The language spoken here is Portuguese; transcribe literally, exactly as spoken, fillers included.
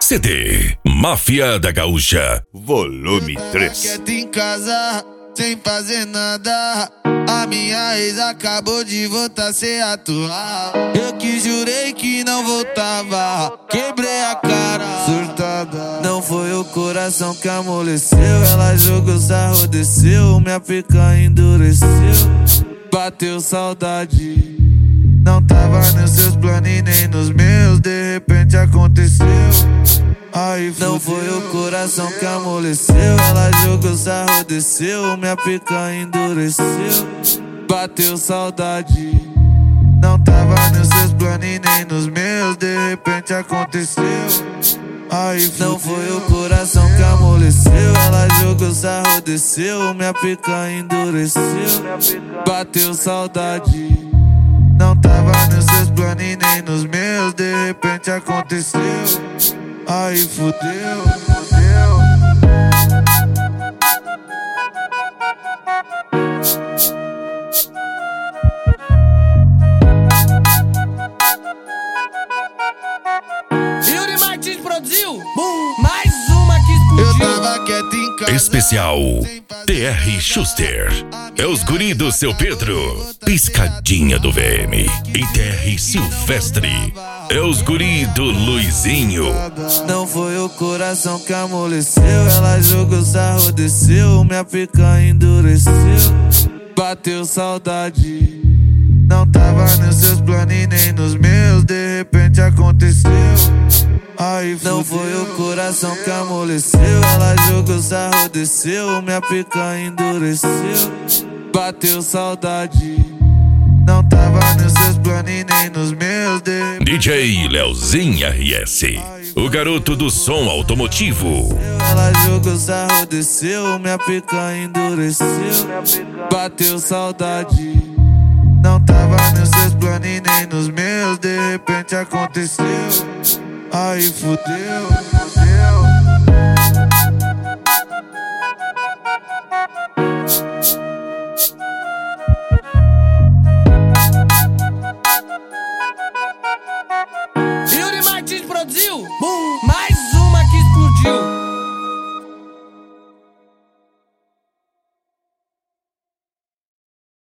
C D Máfia da Gaúcha, volume três. Quieto em casa, sem fazer nada. A minha ex acabou de voltar sem atuar. Eu que jurei que não voltava, quebrei a cara, surtada. Não foi o coração que amoleceu, ela jogou sarro, desceu, minha pica endureceu. Bateu saudade, não tava nos seus planos e nem nos meus, de repente aconteceu. Aí não foi o coração que amoleceu, ela jogou sarro, desceu, minha pica endureceu. Bateu saudade, não tava nos seus planos e nem nos meus, de repente aconteceu. Aí não foi o coração que amoleceu, ela jogou sarro, desceu, minha pica endureceu. Bateu saudade, não tava nos seus planos e nem nos meus, de repente aconteceu. Aí fudeu, fudeu. Yuri Martins produziu, Bum. Mais uma que explodiu. Eu tava quieto em casa. Especial T R Schuster. É os guri do seu Pedro, Piscadinha do V M. E T R Silvestre. É os guri do Luizinho. Não foi o coração que amoleceu, ela jogou sarro, desceu, minha pica endureceu. Bateu saudade, não tava nos seus planos e nem nos meus, de repente aconteceu. Aí não foi o coração que amoleceu, ela jogou sarro, desceu, minha pica endureceu. Bateu saudade, não tava nos seus planos e nem nos meus, de... D J Leozinho R S, o garoto do som automotivo. Ela jogou sarro, desceu, minha pica endureceu. Bateu saudade, não tava nos seus planos e nem nos meus, de repente aconteceu. Aí fudeu.